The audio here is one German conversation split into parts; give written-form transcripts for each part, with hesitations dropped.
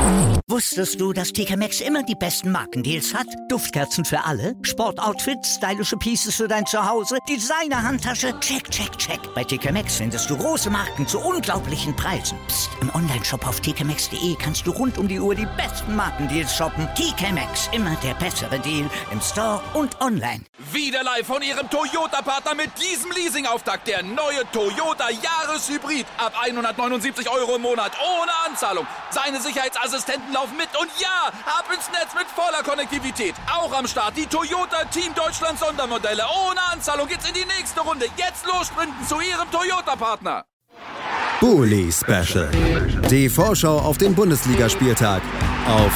Wusstest du, dass TK Maxx immer die besten Markendeals hat? Duftkerzen für alle, Sportoutfits, stylische Pieces für dein Zuhause, Designer-Handtasche, check, check, check. Bei TK Maxx findest du große Marken zu unglaublichen Preisen. Psst. Im Onlineshop auf tkmaxx.de kannst du rund um die Uhr die besten Markendeals shoppen. TK Maxx, immer der bessere Deal im Store und online. Wieder live von Ihrem Toyota-Partner mit diesem Leasing-Auftakt. Der neue Toyota Jahreshybrid. Ab 179 € im Monat. Ohne Anzahlung. Seine Sicherheitsassistenten laufen mit. Und ja, ab ins Netz mit voller Konnektivität. Auch am Start die Toyota Team Deutschland Sondermodelle. Ohne Anzahlung geht's in die nächste Runde. Jetzt los sprinten zu Ihrem Toyota-Partner. Bully Special. Die Vorschau auf den Bundesligaspieltag auf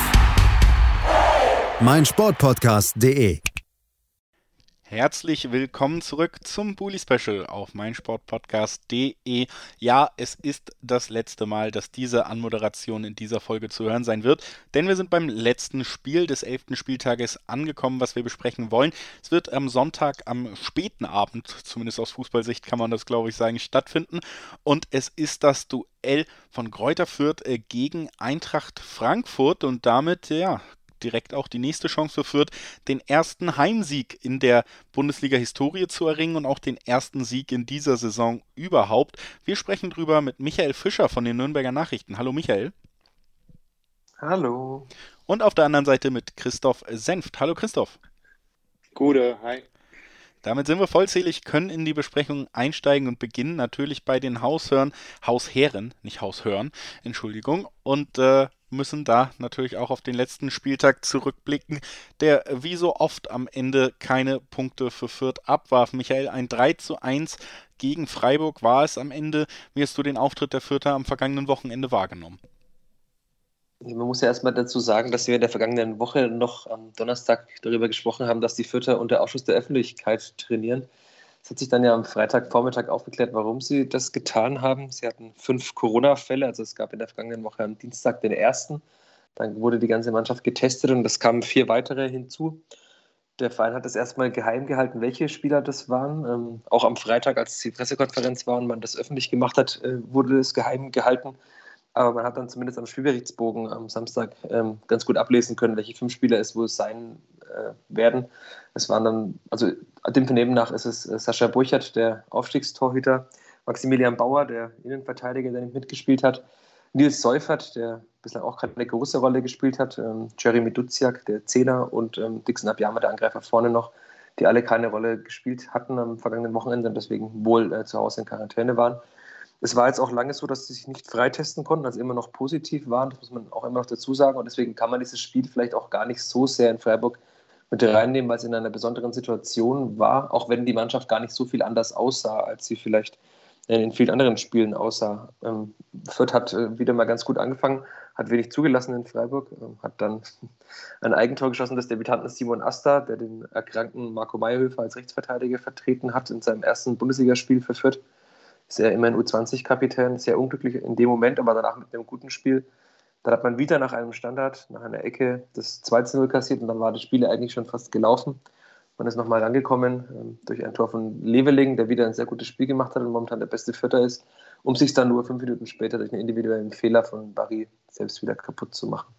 meinsportpodcast.de. Herzlich willkommen zurück zum Bully Special auf meinsportpodcast.de. Ja, es ist das letzte Mal, dass diese Anmoderation in dieser Folge zu hören sein wird, denn wir sind beim letzten Spiel des 11. Spieltages angekommen, was wir besprechen wollen. Es wird am Sonntag am späten Abend, zumindest aus Fußballsicht kann man das glaube ich sagen, stattfinden, und es ist das Duell von Greuther Fürth gegen Eintracht Frankfurt und damit, ja, direkt auch die nächste Chance für Fürth, den ersten Heimsieg in der Bundesliga-Historie zu erringen und auch den ersten Sieg in dieser Saison überhaupt. Wir sprechen drüber mit Michael Fischer von den Nürnberger Nachrichten. Hallo Michael. Hallo. Und auf der anderen Seite mit Christoph Senft. Hallo Christoph. Gute, hi. Damit sind wir vollzählig, können in die Besprechung einsteigen und beginnen natürlich bei den Hausherren, nicht Haushören, Entschuldigung, und müssen da natürlich auch auf den letzten Spieltag zurückblicken, der wie so oft am Ende keine Punkte für Fürth abwarf. Michael, ein 3:1 gegen Freiburg war es am Ende. Wie hast du den Auftritt der Fürther am vergangenen Wochenende wahrgenommen? Man muss ja erstmal dazu sagen, dass wir in der vergangenen Woche noch am Donnerstag darüber gesprochen haben, dass die Fürther unter Ausschluss der Öffentlichkeit trainieren. Es hat sich dann ja am Freitagvormittag aufgeklärt, warum sie das getan haben. Sie hatten 5 Corona-Fälle, also es gab in der vergangenen Woche am Dienstag den ersten. Dann wurde die ganze Mannschaft getestet und es kamen 4 weitere hinzu. Der Verein hat das erstmal geheim gehalten, welche Spieler das waren. Auch am Freitag, als die Pressekonferenz war und man das öffentlich gemacht hat, wurde es geheim gehalten. Aber man hat dann zumindest am Spielberichtsbogen am Samstag ganz gut ablesen können, welche 5 Spieler es wohl sein werden. Es waren dann, also dem Vernehmen nach ist es Sascha Burchert, der Aufstiegstorhüter, Maximilian Bauer, der Innenverteidiger, der nicht mitgespielt hat, Nils Seufert, der bislang auch keine große Rolle gespielt hat, Jeremy Duziak, der Zehner, und Dixon Abiyama, der Angreifer vorne noch, die alle keine Rolle gespielt hatten am vergangenen Wochenende und deswegen wohl zu Hause in Quarantäne waren. Es war jetzt auch lange so, dass sie sich nicht freitesten konnten, also immer noch positiv waren, das muss man auch immer noch dazu sagen, und deswegen kann man dieses Spiel vielleicht auch gar nicht so sehr in Freiburg mit reinnehmen, weil es in einer besonderen Situation war, auch wenn die Mannschaft gar nicht so viel anders aussah, als sie vielleicht in vielen anderen Spielen aussah. Fürth hat wieder mal ganz gut angefangen, hat wenig zugelassen in Freiburg, hat dann ein Eigentor geschossen des Debütanten Simon Asta, der den erkrankten Marco Mayhöfer als Rechtsverteidiger vertreten hat in seinem ersten Bundesligaspiel für Fürth. Ist er immerhin U20-Kapitän, sehr unglücklich in dem Moment, aber danach mit einem guten Spiel. Dann hat man wieder nach einem Standard, nach einer Ecke, das 2:0 kassiert und dann war das Spiel eigentlich schon fast gelaufen. Man ist nochmal rangekommen durch ein Tor von Leveling, der wieder ein sehr gutes Spiel gemacht hat und momentan der beste Vierter ist, um sich dann nur 5 Minuten später durch einen individuellen Fehler von Barry selbst wieder kaputt zu machen.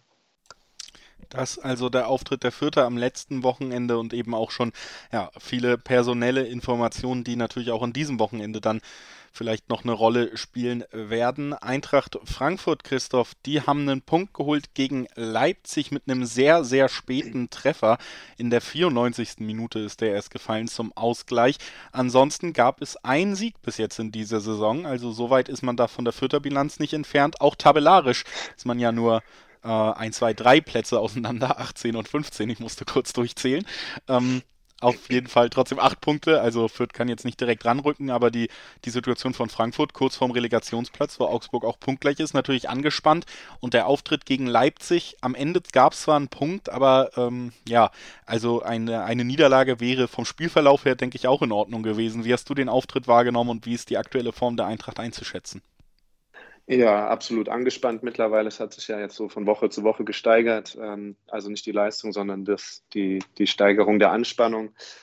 Das also der Auftritt der Fürther am letzten Wochenende und eben auch schon viele personelle Informationen, die natürlich auch an diesem Wochenende dann vielleicht noch eine Rolle spielen werden. Eintracht Frankfurt, Christoph, die haben einen Punkt geholt gegen Leipzig mit einem sehr, sehr späten Treffer. In der 94. Minute ist der erst gefallen zum Ausgleich. Ansonsten gab es einen Sieg bis jetzt in dieser Saison, also soweit ist man da von der Fürther Bilanz nicht entfernt. Auch tabellarisch ist man ja nur 1, 2, 3 Plätze auseinander, 18 und 15, ich musste kurz durchzählen. Auf jeden Fall trotzdem 8 Punkte, also Fürth kann jetzt nicht direkt ranrücken, aber die Situation von Frankfurt kurz vorm Relegationsplatz, wo Augsburg auch punktgleich ist, natürlich angespannt, und der Auftritt gegen Leipzig, am Ende gab es zwar einen Punkt, aber also eine Niederlage wäre vom Spielverlauf her, denke ich, auch in Ordnung gewesen. Wie hast du den Auftritt wahrgenommen und wie ist die aktuelle Form der Eintracht einzuschätzen? Ja, absolut angespannt mittlerweile. Es hat sich ja jetzt so von Woche zu Woche gesteigert. Also nicht die Leistung, sondern die Steigerung der Anspannung.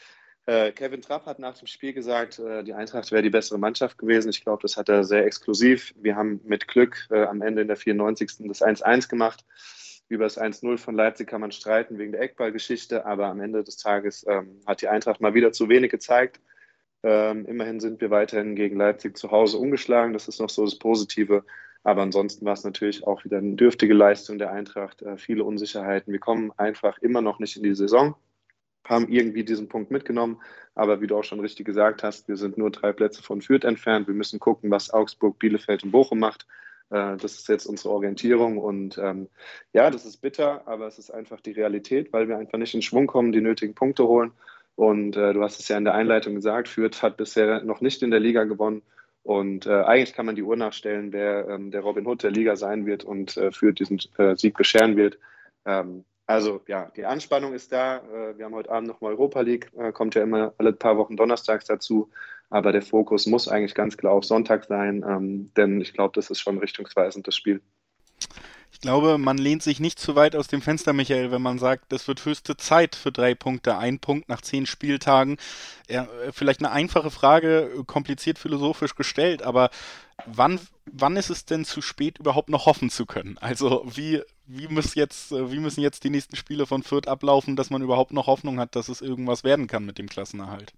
Kevin Trapp hat nach dem Spiel gesagt, die Eintracht wäre die bessere Mannschaft gewesen. Ich glaube, das hat er sehr exklusiv. Wir haben mit Glück am Ende in der 94. das 1-1 gemacht. Über das 1-0 von Leipzig kann man streiten wegen der Eckballgeschichte, aber am Ende des Tages hat die Eintracht mal wieder zu wenig gezeigt. Immerhin sind wir weiterhin gegen Leipzig zu Hause ungeschlagen. Das ist noch so das Positive. Aber ansonsten war es natürlich auch wieder eine dürftige Leistung der Eintracht. Viele Unsicherheiten. Wir kommen einfach immer noch nicht in die Saison, haben irgendwie diesen Punkt mitgenommen. Aber wie du auch schon richtig gesagt hast, wir sind nur 3 Plätze von Fürth entfernt. Wir müssen gucken, was Augsburg, Bielefeld und Bochum macht. Das ist jetzt unsere Orientierung. Und ja, das ist bitter, aber es ist einfach die Realität, weil wir einfach nicht in Schwung kommen, die nötigen Punkte holen. Und du hast es ja in der Einleitung gesagt, Fürth hat bisher noch nicht in der Liga gewonnen. Und eigentlich kann man die Uhr nachstellen, wer der Robin Hood der Liga sein wird und Fürth diesen Sieg bescheren wird. Also ja, die Anspannung ist da. Wir haben heute Abend nochmal Europa League, kommt ja immer alle paar Wochen donnerstags dazu. Aber der Fokus muss eigentlich ganz klar auf Sonntag sein, denn ich glaube, das ist schon richtungsweisend, das Spiel. Ich glaube, man lehnt sich nicht zu weit aus dem Fenster, Michael, wenn man sagt, es wird höchste Zeit für 3 Punkte, 1 Punkt nach 10 Spieltagen. Ja, vielleicht eine einfache Frage, kompliziert philosophisch gestellt, aber wann ist es denn zu spät, überhaupt noch hoffen zu können? Also wie müssen jetzt die nächsten Spiele von Fürth ablaufen, dass man überhaupt noch Hoffnung hat, dass es irgendwas werden kann mit dem Klassenerhalt?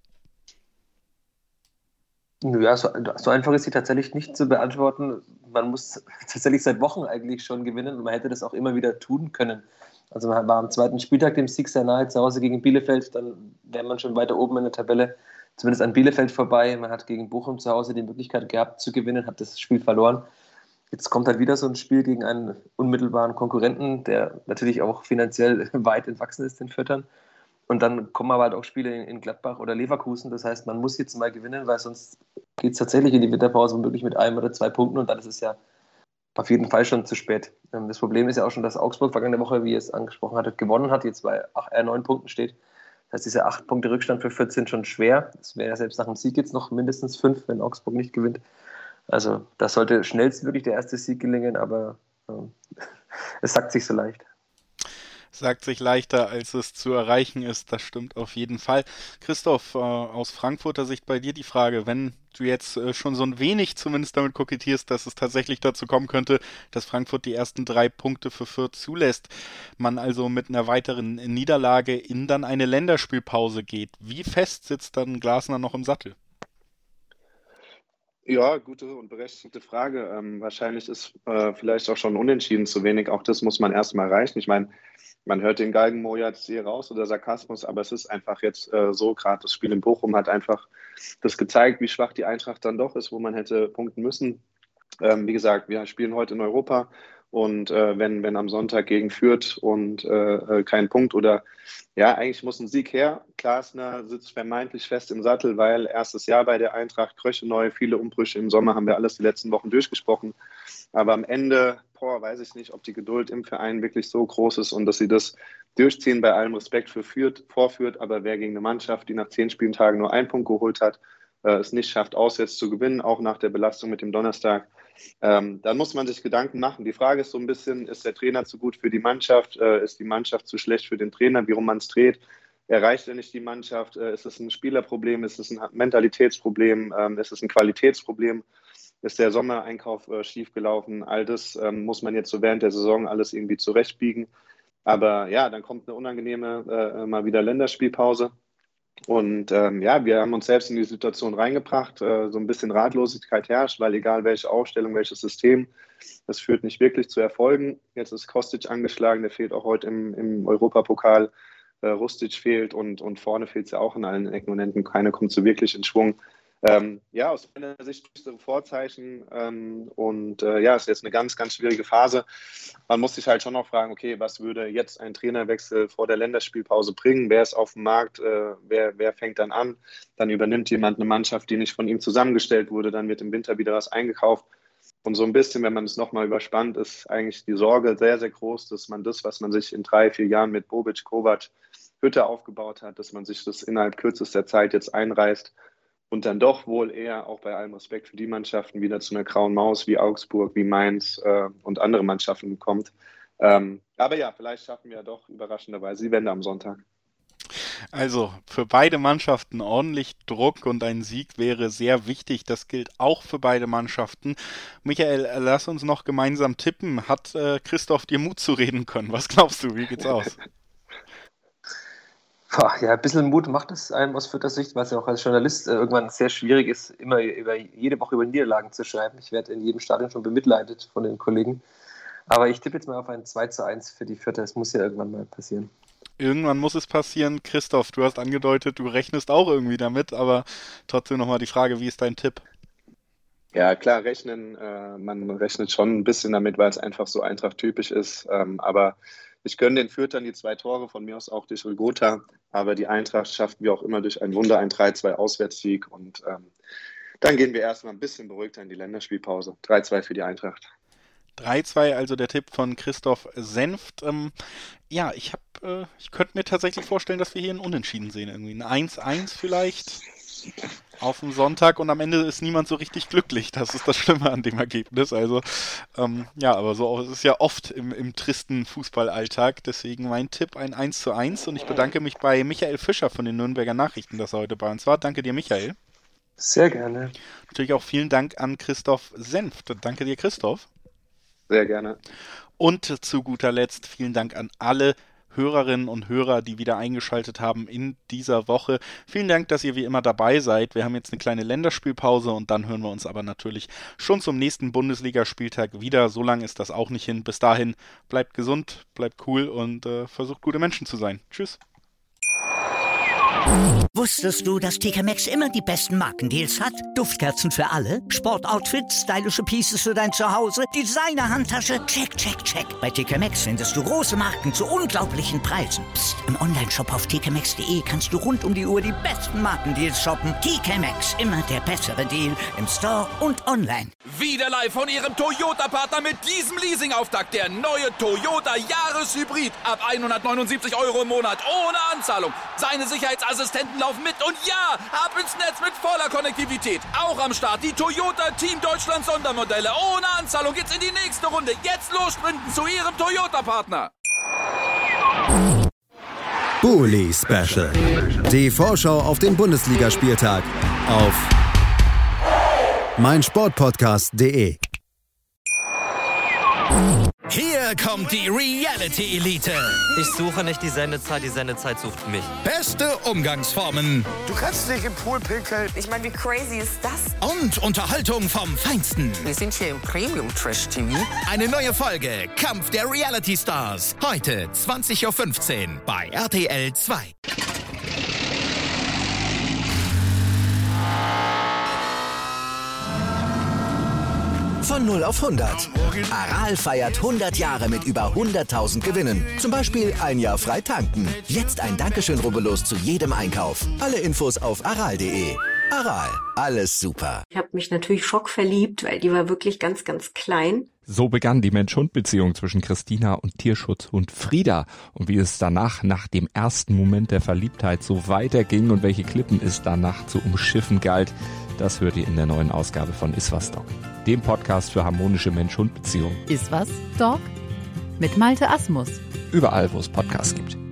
Ja, so einfach ist sie tatsächlich nicht zu beantworten. Man muss tatsächlich seit Wochen eigentlich schon gewinnen und man hätte das auch immer wieder tun können. Also man war am 2. Spieltag dem Sieg sehr nahe zu Hause gegen Bielefeld, dann wäre man schon weiter oben in der Tabelle, zumindest an Bielefeld vorbei. Man hat gegen Bochum zu Hause die Möglichkeit gehabt zu gewinnen, hat das Spiel verloren. Jetzt kommt halt wieder so ein Spiel gegen einen unmittelbaren Konkurrenten, der natürlich auch finanziell weit entwachsen ist, den Fürthern. Und dann kommen aber halt auch Spiele in Gladbach oder Leverkusen. Das heißt, man muss jetzt mal gewinnen, weil sonst geht es tatsächlich in die Winterpause womöglich mit 1 oder 2 Punkten und dann ist es ja auf jeden Fall schon zu spät. Das Problem ist ja auch schon, dass Augsburg vergangene Woche, wie ihr es angesprochen hattet, gewonnen hat, jetzt bei 9 Punkten steht. Das heißt, dieser 8 Punkte Rückstand für 14 schon schwer. Es wäre ja selbst nach dem Sieg jetzt noch mindestens 5, wenn Augsburg nicht gewinnt. Also das sollte schnellstmöglich der erste Sieg gelingen, aber es sagt sich so leicht. Sagt sich leichter, als es zu erreichen ist, das stimmt auf jeden Fall. Christoph, aus Frankfurter Sicht bei dir die Frage, wenn du jetzt schon so ein wenig zumindest damit kokettierst, dass es tatsächlich dazu kommen könnte, dass Frankfurt die ersten 3 Punkte für Fürth zulässt, man also mit einer weiteren Niederlage in dann eine Länderspielpause geht. Wie fest sitzt dann Glasner noch im Sattel? Ja, gute und berechtigte Frage. Wahrscheinlich ist vielleicht auch schon unentschieden zu wenig. Auch das muss man erstmal erreichen. Ich meine, man hört den Galgenmo jetzt hier raus oder Sarkasmus, aber es ist einfach jetzt so, gerade das Spiel in Bochum hat einfach das gezeigt, wie schwach die Eintracht dann doch ist, wo man hätte punkten müssen. Wie gesagt, wir spielen heute in Europa und wenn am Sonntag gegen Fürth und kein Punkt oder ja, eigentlich muss ein Sieg her. Glasner sitzt vermeintlich fest im Sattel, weil erstes Jahr bei der Eintracht, Kröche neu, viele Umbrüche im Sommer, haben wir alles die letzten Wochen durchgesprochen. Aber am Ende, weiß ich nicht, ob die Geduld im Verein wirklich so groß ist und dass sie das durchziehen, bei allem Respekt für Fürth, vorführt. Aber wer gegen eine Mannschaft, die nach 10 Spieltagen nur 1 Punkt geholt hat, es nicht schafft, auswärts zu gewinnen, auch nach der Belastung mit dem Donnerstag, dann muss man sich Gedanken machen. Die Frage ist so ein bisschen, ist der Trainer zu gut für die Mannschaft? Ist die Mannschaft zu schlecht für den Trainer? Wie rum man es dreht? Erreicht er nicht die Mannschaft? Ist es ein Spielerproblem? Ist es ein Mentalitätsproblem? Ist es ein Qualitätsproblem? Ist der Sommereinkauf schiefgelaufen? All das muss man jetzt so während der Saison alles irgendwie zurechtbiegen. Aber ja, dann kommt eine unangenehme mal wieder Länderspielpause. Und wir haben uns selbst in die Situation reingebracht, so ein bisschen Ratlosigkeit herrscht, weil egal welche Aufstellung, welches System, das führt nicht wirklich zu Erfolgen. Jetzt ist Kostic angeschlagen, der fehlt auch heute im Europapokal. Rustic fehlt und vorne fehlt es ja auch in allen Ecken und Enden. Keiner kommt so wirklich in Schwung. Aus meiner Sicht düstere Vorzeichen ist jetzt eine ganz, ganz schwierige Phase. Man muss sich halt schon noch fragen, okay, was würde jetzt ein Trainerwechsel vor der Länderspielpause bringen? Wer ist auf dem Markt? Wer fängt dann an? Dann übernimmt jemand eine Mannschaft, die nicht von ihm zusammengestellt wurde. Dann wird im Winter wieder was eingekauft. Und so ein bisschen, wenn man es nochmal überspannt, ist eigentlich die Sorge sehr, sehr groß, dass man das, was man sich in 3-4 Jahren mit Bobic, Kovac, Hütter aufgebaut hat, dass man sich das innerhalb kürzester Zeit jetzt einreißt und dann doch wohl eher, auch bei allem Respekt für die Mannschaften, wieder zu einer grauen Maus wie Augsburg, wie Mainz und andere Mannschaften kommt. Aber ja, vielleicht schaffen wir ja doch überraschenderweise die Wende am Sonntag. Also für beide Mannschaften ordentlich Druck und ein Sieg wäre sehr wichtig. Das gilt auch für beide Mannschaften. Michael, lass uns noch gemeinsam tippen. Hat Christoph dir Mut zu reden können? Was glaubst du? Wie geht's aus? Ja, ein bisschen Mut macht es einem aus Fürther Sicht, weil es ja auch als Journalist irgendwann sehr schwierig ist, immer jede Woche über Niederlagen zu schreiben. Ich werde in jedem Stadion schon bemitleidet von den Kollegen. Aber ich tippe jetzt mal auf ein 2:1 für die Fürther. Es muss ja irgendwann mal passieren. Irgendwann muss es passieren. Christoph, du hast angedeutet, du rechnest auch irgendwie damit, aber trotzdem nochmal die Frage, wie ist dein Tipp? Ja, klar, man rechnet schon ein bisschen damit, weil es einfach so Eintracht-typisch ist. Aber ich gönne den Fürthern die 2 Tore, von mir aus auch durch Rügota. Aber die Eintracht schafft wie auch immer durch ein Wunder ein 3-2 Auswärtssieg. Und dann gehen wir erstmal ein bisschen beruhigter in die Länderspielpause. 3-2 für die Eintracht. 3-2, also der Tipp von Christoph Senft. Ich könnte mir tatsächlich vorstellen, dass wir hier ein Unentschieden sehen. Irgendwie ein 1-1 vielleicht auf dem Sonntag und am Ende ist niemand so richtig glücklich. Das ist das Schlimme an dem Ergebnis. Also, aber so ist es ja oft im tristen Fußballalltag. Deswegen mein Tipp ein 1:1 und ich bedanke mich bei Michael Fischer von den Nürnberger Nachrichten, dass er heute bei uns war. Danke dir, Michael. Sehr gerne. Natürlich auch vielen Dank an Christoph Senft. Danke dir, Christoph. Sehr gerne. Und zu guter Letzt vielen Dank an alle Hörerinnen und Hörer, die wieder eingeschaltet haben in dieser Woche. Vielen Dank, dass ihr wie immer dabei seid. Wir haben jetzt eine kleine Länderspielpause und dann hören wir uns aber natürlich schon zum nächsten Bundesligaspieltag wieder. So lange ist das auch nicht hin. Bis dahin, bleibt gesund, bleibt cool und versucht gute Menschen zu sein. Tschüss. Wusstest du, dass TK Maxx immer die besten Markendeals hat? Duftkerzen für alle, Sportoutfits, stylische Pieces für dein Zuhause, Designer-Handtasche, check, check, check. Bei TK Maxx findest du große Marken zu unglaublichen Preisen. Psst. Im Onlineshop auf tkmaxx.de kannst du rund um die Uhr die besten Markendeals shoppen. TK Maxx, immer der bessere Deal im Store und online. Wieder live von ihrem Toyota-Partner mit diesem Leasing-Auftakt. Der neue Toyota Jahreshybrid. Ab 179 € im Monat ohne Anzahlung. Seine Sicherheitsassistenten laufen mit und ja, ab ins Netz mit voller Konnektivität. Auch am Start die Toyota Team Deutschland Sondermodelle. Ohne Anzahlung geht's in die nächste Runde. Jetzt los sprinten zu Ihrem Toyota-Partner. Bully Special. Die Vorschau auf den Bundesligaspieltag auf meinsportpodcast.de. Hier kommt die Reality-Elite. Ich suche nicht die Sendezeit sucht mich. Beste Umgangsformen. Du kannst nicht im Pool pinkeln. Ich meine, wie crazy ist das? Und Unterhaltung vom Feinsten. Wir sind hier im Premium-Trash-TV. Eine neue Folge Kampf der Reality-Stars. Heute 20:15 Uhr bei RTL 2. Von 0 auf 100. Aral feiert 100 Jahre mit über 100.000 Gewinnen. Zum Beispiel ein Jahr frei tanken. Jetzt ein Dankeschön, rubbellos zu jedem Einkauf. Alle Infos auf aral.de. Aral, alles super. Ich habe mich natürlich schockverliebt, weil die war wirklich ganz, ganz klein. So begann die Mensch-Hund-Beziehung zwischen Christina und Tierschutzhund Frieda. Und wie es danach, nach dem ersten Moment der Verliebtheit, so weiterging und welche Klippen es danach zu umschiffen galt, das hört ihr in der neuen Ausgabe von Iswas Dog, dem Podcast für harmonische Mensch-Hund-Beziehungen. Iswas Dog? Mit Malte Asmus. Überall, wo es Podcasts gibt.